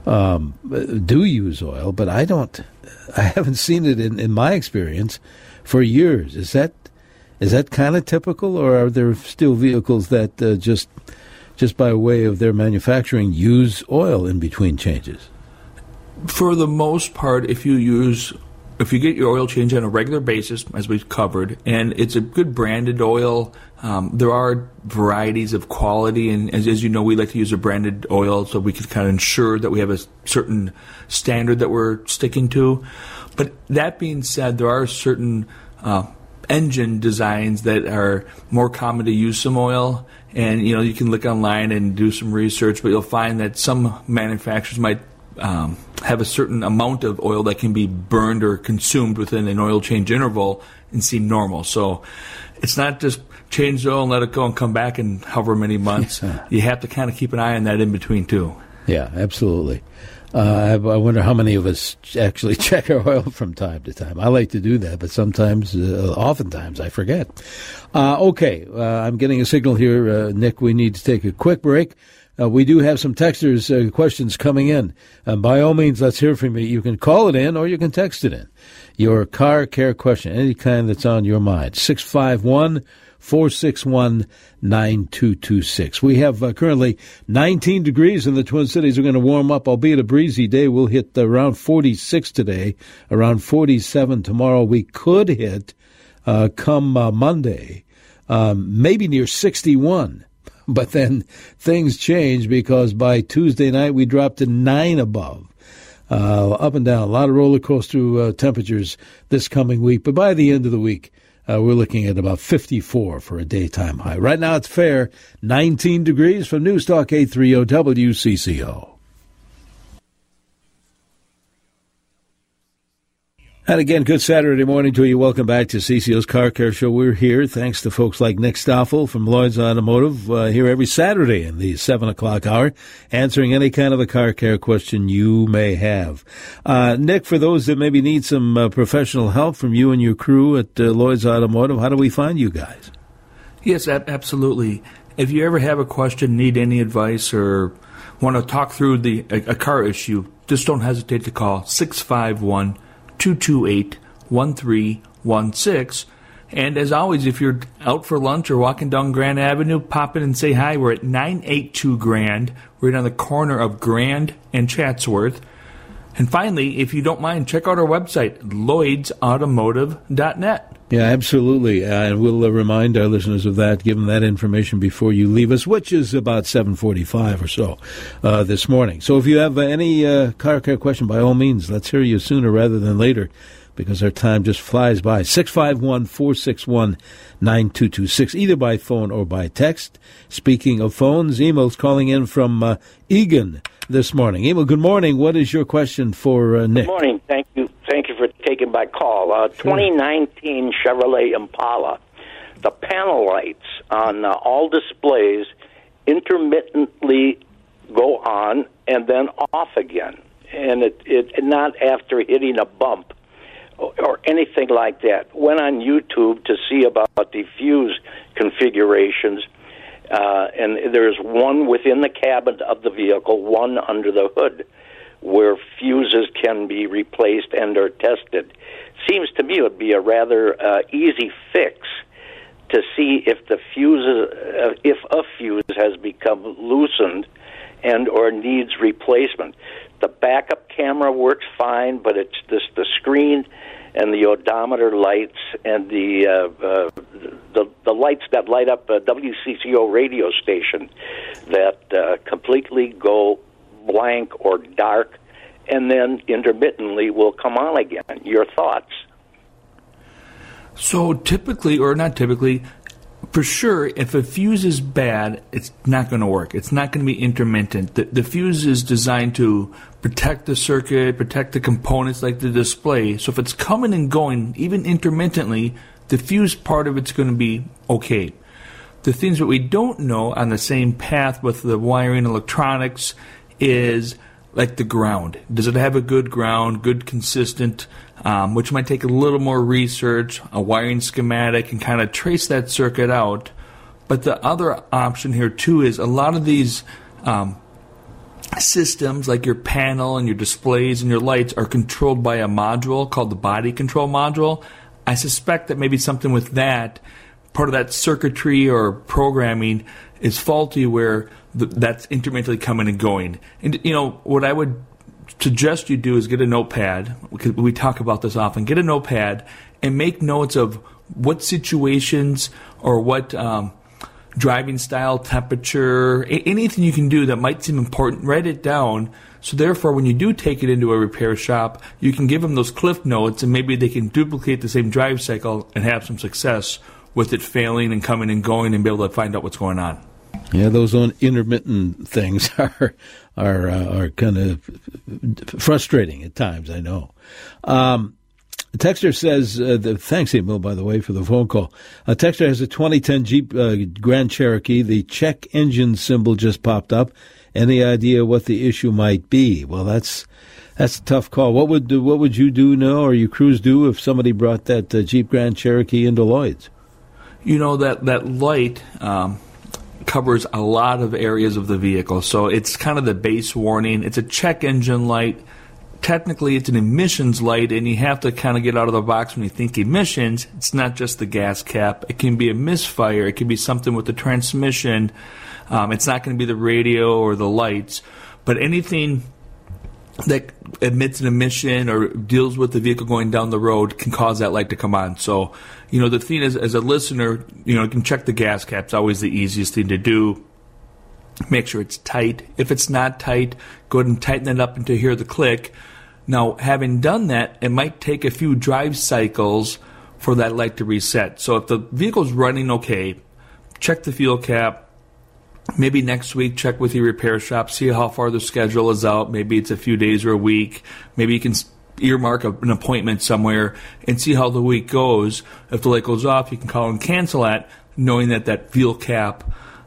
do use oil, but I haven't seen it in my experience for years. Is that kind of typical, or are there still vehicles that just by way of their manufacturing use oil in between changes? For the most part, if you get your oil change on a regular basis, as we've covered, and it's a good branded oil, there are varieties of quality, and as you know, we like to use a branded oil so we can kind of ensure that we have a certain standard that we're sticking to. But that being said, there are certain engine designs that are more common to use some oil, and you can look online and do some research, but you'll find that some manufacturers might have a certain amount of oil that can be burned or consumed within an oil change interval and seem normal. So it's not just change the oil and let it go and come back in however many months. You have to kind of keep an eye on that in between too. Yeah, absolutely. I wonder how many of us actually check our oil from time to time. I like to do that, but oftentimes I forget. Okay, I'm getting a signal here, Nick. We need to take a quick break. We do have some texters' questions coming in. By all means, let's hear from you. You can call it in or you can text it in. Your car care question, any kind that's on your mind. 651-461-9226. We have currently 19 degrees in the Twin Cities. We're going to warm up, albeit a breezy day. We'll hit around 46 today, around 47 tomorrow. We could hit, come Monday, maybe near 61. But then things change because by Tuesday night we dropped to 9 above. Up and down, a lot of roller coaster temperatures this coming week. But by the end of the week, we're looking at about 54 for a daytime high. Right now it's fair, 19 degrees from Newstalk 830 WCCO. And again, good Saturday morning to you. Welcome back to CCO's Car Care Show. We're here thanks to folks like Nick Stoffel from Lloyd's Automotive, here every Saturday in the 7 o'clock hour, answering any kind of a car care question you may have. Nick, for those that maybe need some professional help from you and your crew at Lloyd's Automotive, how do we find you guys? Yes, absolutely. If you ever have a question, need any advice, or want to talk through a car issue, just don't hesitate to call 651-228-1316. And as always, if you're out for lunch or walking down Grand Avenue, pop in and say hi. We're at 982 Grand. We're right on the corner of Grand and Chatsworth. And finally, if you don't mind, check out our website, lloydsautomotive.net. Yeah, absolutely. And we'll remind our listeners of that, give them that information before you leave us, which is about 7:45 or so this morning. So if you have any car care question, by all means, let's hear you sooner rather than later, because our time just flies by. 651-461-9226, either by phone or by text. Speaking of phones, Emil's calling in from Egan this morning. Emil, good morning. What is your question for Nick? Good morning. Thank you for taking my call. 2019 Chevrolet Impala. The panel lights on all displays intermittently go on and then off again, and it not after hitting a bump or anything like that. Went on YouTube to see about the fuse configurations, and there's one within the cabin of the vehicle, one under the hood, where fuses can be replaced and are tested. Seems to me it would be a rather easy fix to see if the if a fuse has become loosened and or needs replacement. The backup camera works fine, but it's the screen and the odometer lights and the lights that light up a WCCO radio station that completely go blank or dark and then intermittently will come on again. Your thoughts? So typically, or not typically, for sure, if a fuse is bad, it's not going to work. It's not going to be intermittent. The fuse is designed to protect the circuit, protect the components like the display. So if it's coming and going, even intermittently, the fuse part of it's going to be okay. The things that we don't know on the same path with the wiring electronics is like the ground. Does it have a good ground, good consistent, which might take a little more research, a wiring schematic, and kind of trace that circuit out. But the other option here, too, is a lot of these systems, like your panel and your displays and your lights, are controlled by a module called the body control module. I suspect that maybe something with that, part of that circuitry or programming, is faulty where that's intermittently coming and going. And, you know, what I would suggest you do is get a notepad, because we talk about this often, get a notepad and make notes of what situations or what driving style, temperature, anything you can do that might seem important, write it down. So therefore, when you do take it into a repair shop, you can give them those cliff notes and maybe they can duplicate the same drive cycle and have some success with it failing and coming and going and be able to find out what's going on. Yeah, those intermittent things are kind of frustrating at times, I know. Texter says, thanks, Emil, by the way, for the phone call. Texter has a 2010 Jeep Grand Cherokee. The check engine symbol just popped up. Any idea what the issue might be? Well, that's a tough call. What would you do now, or your crews do, if somebody brought that Jeep Grand Cherokee into Lloyd's? You know, that light covers a lot of areas of the vehicle. So it's kind of the base warning. It's a check engine light. Technically, it's an emissions light, and you have to kind of get out of the box when you think emissions. It's not just the gas cap. It can be a misfire. It can be something with the transmission. It's not going to be the radio or the lights. But anything that emits an emission or deals with the vehicle going down the road can cause that light to come on. So, you know, the thing is, as a listener, you know, you can check the gas cap. It's always the easiest thing to do. Make sure it's tight. If it's not tight, go ahead and tighten it up until you hear the click. Now, having done that, it might take a few drive cycles for that light to reset. So if the vehicle's running okay, check the fuel cap. Maybe next week, check with your repair shop, see how far the schedule is out. Maybe it's a few days or a week. Maybe you can earmark an appointment somewhere and see how the week goes. If the light goes off, you can call and cancel that, knowing that fuel cap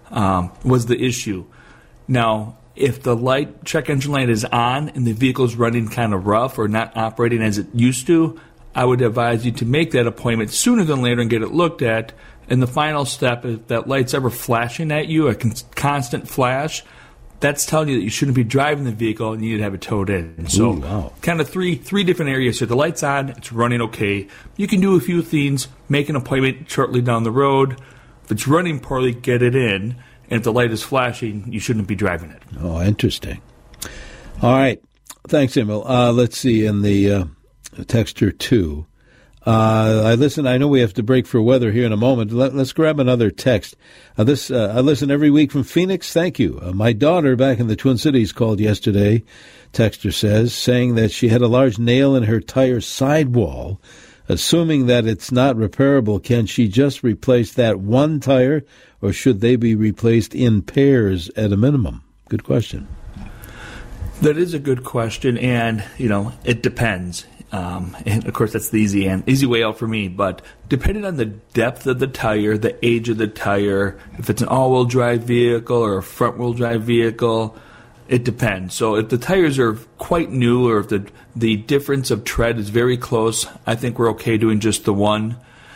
was the issue. Now, if the check engine light is on and the vehicle is running kind of rough or not operating as it used to, I would advise you to make that appointment sooner than later and get it looked at. And the final step, if that light's ever flashing at you, a constant flash, that's telling you that you shouldn't be driving the vehicle and you need to have it towed in. So kind of three different areas here. The light's on, it's running okay. You can do a few things, make an appointment shortly down the road. If it's running poorly, get it in. And if the light is flashing, you shouldn't be driving it. Oh, interesting. All right. Thanks, Emil. Let's see, in the texter 2. I know we have to break for weather here in a moment. Let's grab another text. I listen every week from Phoenix. Thank you. My daughter back in the Twin Cities called yesterday, texter says, saying that she had a large nail in her tire sidewall. Assuming that it's not repairable, can she just replace that one tire, or should they be replaced in pairs at a minimum? Good question. That is a good question, and, you know, it depends. And, of course, that's the easy way out for me. But depending on the depth of the tire, the age of the tire, if it's an all-wheel drive vehicle or a front-wheel drive vehicle, it depends. So if the tires are quite new or if the difference of tread is very close, I think we're okay doing just the one.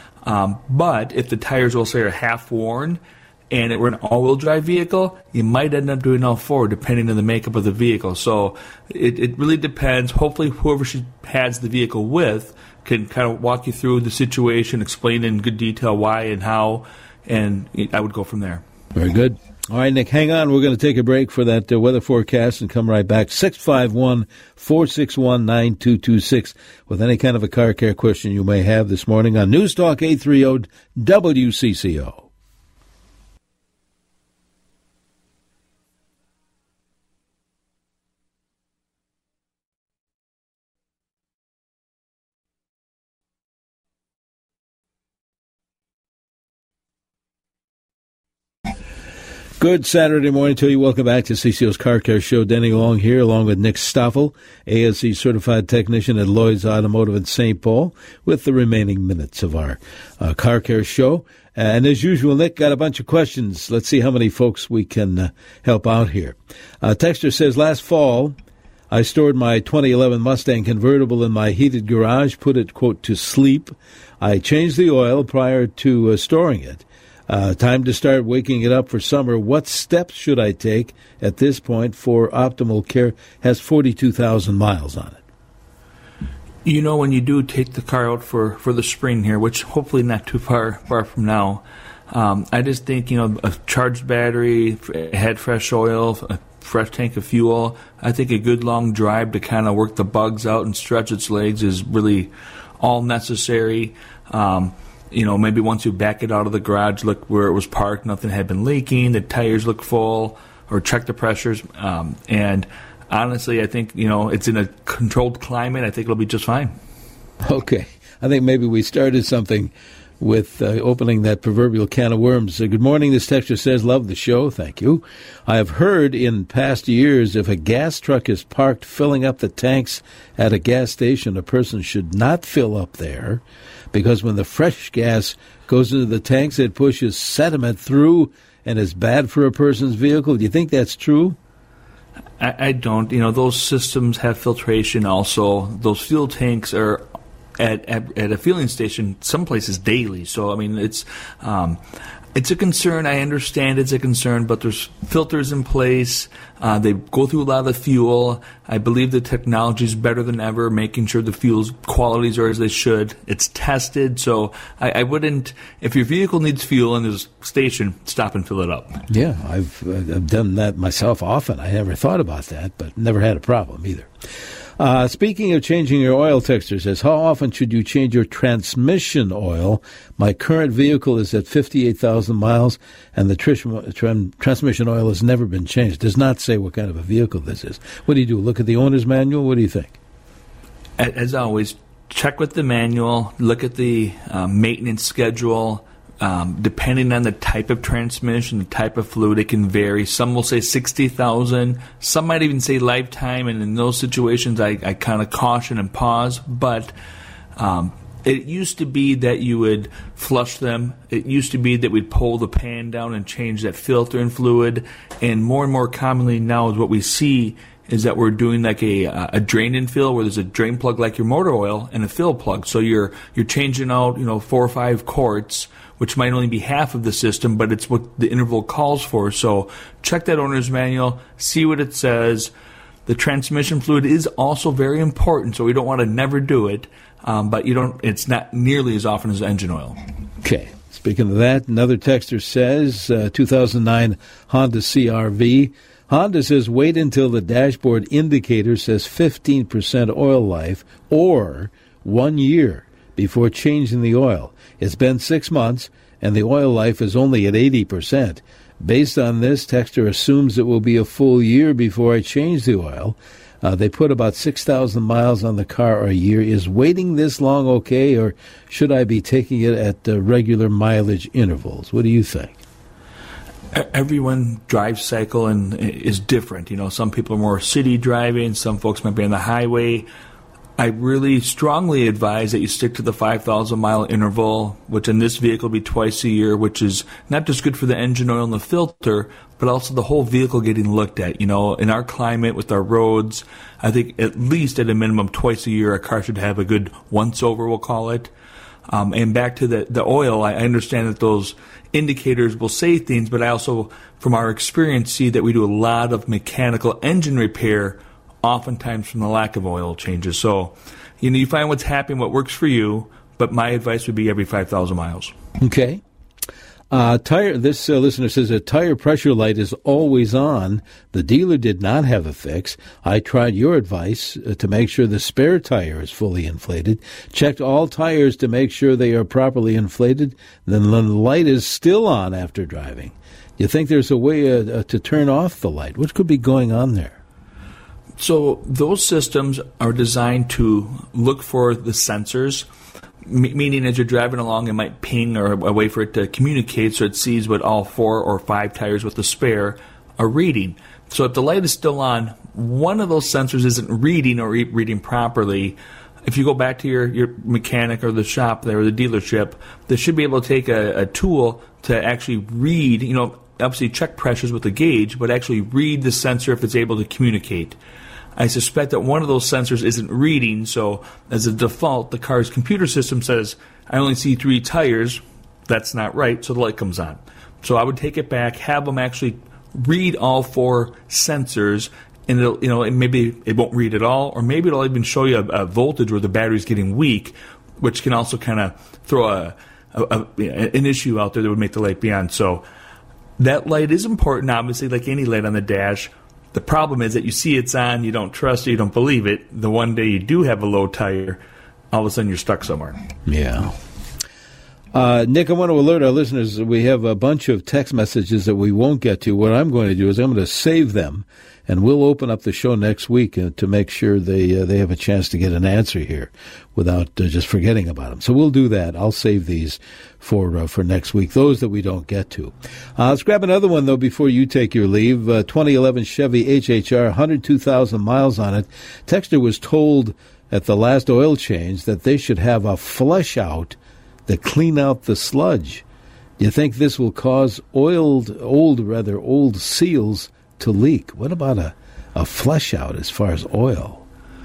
But if the tires, we'll say, are half-worn and we're an all-wheel drive vehicle, you might end up doing all four depending on the makeup of the vehicle. So it really depends. Hopefully whoever she has the vehicle with can kind of walk you through the situation, explain in good detail why and how, and I would go from there. Very good. All right, Nick, hang on. We're going to take a break for that weather forecast and come right back. 651-461-9226 with any kind of a car care question you may have this morning on News Talk 830 WCCO. Good Saturday morning to you. Welcome back to CCO's Car Care Show. Denny Long here, along with Nick Stoffel, ASE certified technician at Lloyd's Automotive in St. Paul, with the remaining minutes of our Car Care Show. And as usual, Nick got a bunch of questions. Let's see how many folks we can help out here. Texter says, last fall, I stored my 2011 Mustang convertible in my heated garage, put it, quote, to sleep. I changed the oil prior to storing it. Time to start waking it up for summer. What steps should I take at this point for optimal care? Has 42,000 miles on it. You know, when you do take the car out for the spring here, which hopefully not too far from now, I just think, you know, a charged battery, head fresh oil, a fresh tank of fuel. I think a good long drive to kind of work the bugs out and stretch its legs is really all necessary. You know, maybe once you back it out of the garage, look where it was parked, nothing had been leaking, the tires look full, or check the pressures. And honestly, I think, you know, it's in a controlled climate. I think it'll be just fine. Okay. I think maybe we started something with opening that proverbial can of worms. Good morning. This texture says, love the show. Thank you. I have heard in past years if a gas truck is parked filling up the tanks at a gas station, a person should not fill up there, because when the fresh gas goes into the tanks, it pushes sediment through and is bad for a person's vehicle. Do you think that's true? I don't. You know, those systems have filtration also. Those fuel tanks are at a fueling station some places daily. So, I mean, it's a concern. I understand it's a concern, but there's filters in place. They go through a lot of the fuel. I believe the technology is better than ever, making sure the fuel's qualities are as they should. It's tested, so I wouldn't, if your vehicle needs fuel and there's a station, stop and fill it up. Yeah, I've done that myself often. I never thought about that, but never had a problem either. Speaking of changing your oil, texter says, how often should you change your transmission oil? My current vehicle is at 58,000 miles, and the transmission oil has never been changed. It does not say what kind of a vehicle this is. What do you do? Look at the owner's manual? What do you think? As always, check with the manual. Look at the maintenance schedule. Depending on the type of transmission, the type of fluid, it can vary. Some will say 60,000. Some might even say lifetime, and in those situations, I kind of caution and pause. But it used to be that you would flush them. It used to be that we'd pull the pan down and change that filter and fluid. And more commonly now is what we see is that we're doing like a drain and fill, where there's a drain plug like your motor oil and a fill plug. So you're changing out, 4 or 5 quarts, which might only be half of the system, but it's what the interval calls for. So check that owner's manual, see what it says. The transmission fluid is also very important, so we don't want to never do it, but it's not nearly as often as engine oil. Okay. Speaking of that, another texter says, 2009 Honda CR-V. Honda says wait until the dashboard indicator says 15% oil life or 1 year before changing the oil. It's been 6 months, and the oil life is only at 80%. Based on this, texter assumes it will be a full year before I change the oil. They put about 6,000 miles on the car a year. Is waiting this long okay, or should I be taking it at regular mileage intervals? What do you think? Everyone drive cycle is different. Some people are more city driving. Some folks might be on the highway. I really strongly advise that you stick to the 5,000-mile interval, which in this vehicle will be twice a year, which is not just good for the engine oil and the filter, but also the whole vehicle getting looked at. In our climate with our roads, I think at least at a minimum twice a year a car should have a good once-over, we'll call it. And back to the oil, I understand that those indicators will say things, but I also, from our experience, see that we do a lot of mechanical engine repair oftentimes from the lack of oil changes. So, you find what's happening, what works for you, but my advice would be every 5,000 miles. Okay. This listener says a tire pressure light is always on. The dealer did not have a fix. I tried your advice to make sure the spare tire is fully inflated. Checked all tires to make sure they are properly inflated. Then the light is still on after driving. You think there's a way to turn off the light? What could be going on there? So those systems are designed to look for the sensors, meaning as you're driving along, it might ping or a way for it to communicate so it sees what all 4 or 5 tires with the spare are reading. So if the light is still on, one of those sensors isn't reading or reading properly. If you go back to your mechanic or the shop there or the dealership, they should be able to take a tool to actually read, obviously check pressures with the gauge, but actually read the sensor if it's able to communicate. I suspect that one of those sensors isn't reading, so as a default, the car's computer system says, I only see 3 tires. That's not right, so the light comes on. So I would take it back, have them actually read all 4 sensors, and it'll, maybe it won't read at all, or maybe it'll even show you a voltage where the battery's getting weak, which can also kind of throw an issue out there that would make the light be on. So that light is important, obviously, like any light on the dash. The problem is that you see it's on, you don't trust it, you don't believe it. The one day you do have a low tire, all of a sudden you're stuck somewhere. Yeah. Nick, I want to alert our listeners that we have a bunch of text messages that we won't get to. What I'm going to do is I'm going to save them, and we'll open up the show next week to make sure they have a chance to get an answer here without just forgetting about them. So we'll do that. I'll save these for next week, those that we don't get to. Let's grab another one, though, before you take your leave. 2011 Chevy HHR, 102,000 miles on it. Texter was told at the last oil change that they should have a flush out that clean out the sludge. Do you think this will cause old seals to leak? What about a flush out as far as oil?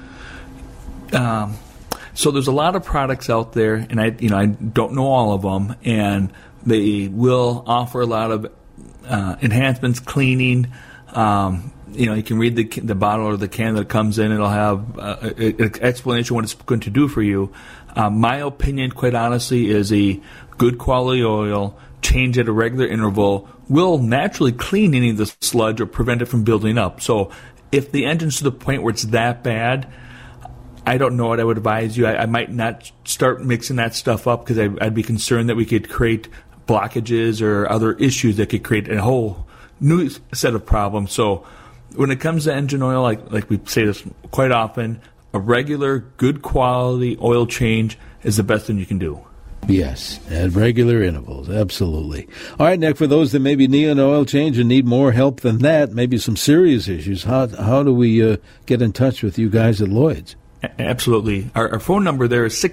So there's a lot of products out there, and I don't know all of them, and they will offer a lot of enhancements, cleaning. You can read the bottle or the can that comes in. It'll have an explanation what it's going to do for you. My opinion, quite honestly, is a good quality oil, change at a regular interval, will naturally clean any of the sludge or prevent it from building up. So if the engine's to the point where it's that bad, I don't know what I would advise you. I might not start mixing that stuff up because I'd be concerned that we could create blockages or other issues that could create a whole new set of problems. So when it comes to engine oil, like we say this quite often, a regular, good quality oil change is the best thing you can do. Yes, at regular intervals, absolutely. All right, Nick, for those that maybe need an oil change and need more help than that, maybe some serious issues, how do we get in touch with you guys at Lloyd's? Absolutely. Our phone number there is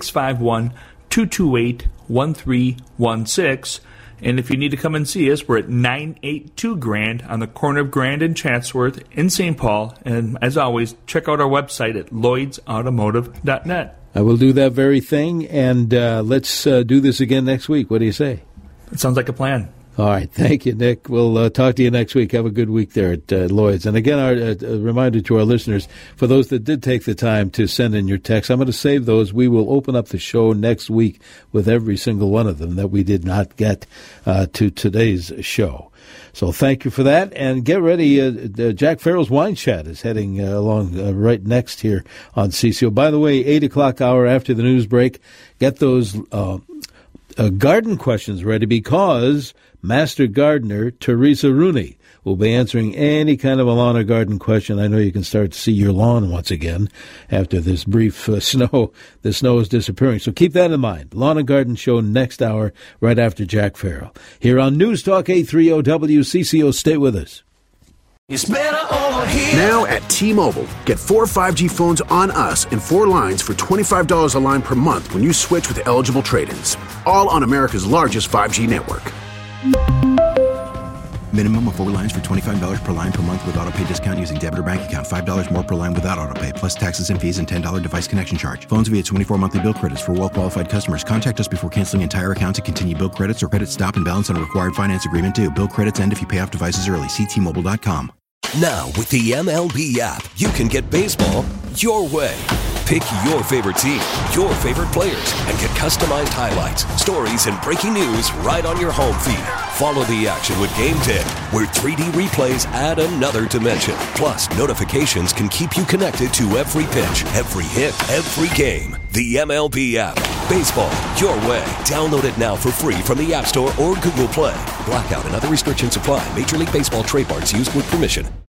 651-228-1316. And if you need to come and see us, we're at 982 Grand on the corner of Grand and Chatsworth in St. Paul. And as always, check out our website at lloydsautomotive.net. I will do that very thing, and let's do this again next week. What do you say? It sounds like a plan. All right. Thank you, Nick. We'll talk to you next week. Have a good week there at Lloyd's. And again, a reminder to our listeners, for those that did take the time to send in your text, I'm going to save those. We will open up the show next week with every single one of them that we did not get to today's show. So thank you for that. And get ready. Jack Farrell's Wine Chat is heading along right next here on CCO. By the way, 8 o'clock hour after the news break, get those garden questions ready, because Master Gardener Teresa Rooney will be answering any kind of a lawn or garden question. I know you can start to see your lawn once again after this brief snow. The snow is disappearing. So keep that in mind. Lawn and Garden Show next hour, right after Jack Farrell. Here on News Talk 830 WCCO. Stay with us. It's better over here. Now at T-Mobile, get 4 5G phones on us and 4 lines for $25 a line per month when you switch with eligible trade-ins. All on America's largest 5G network. Minimum of 4 lines for $25 per line per month with auto pay discount using debit or bank account. $5 more per line without auto pay, plus taxes and fees and $10 device connection charge. Phones via 24 monthly bill credits for well-qualified customers. Contact us before canceling entire account to continue bill credits or credit stop and balance on a required finance agreement due. Bill credits end if you pay off devices early. See T-Mobile.com. Now, with the MLB app, you can get baseball your way. Pick your favorite team, your favorite players, and get customized highlights, stories, and breaking news right on your home feed. Follow the action with Game Day, where 3D replays add another dimension. Plus, notifications can keep you connected to every pitch, every hit, every game. The MLB app. Baseball, your way. Download it now for free from the App Store or Google Play. Blackout and other restrictions apply. Major League Baseball trademarks used with permission.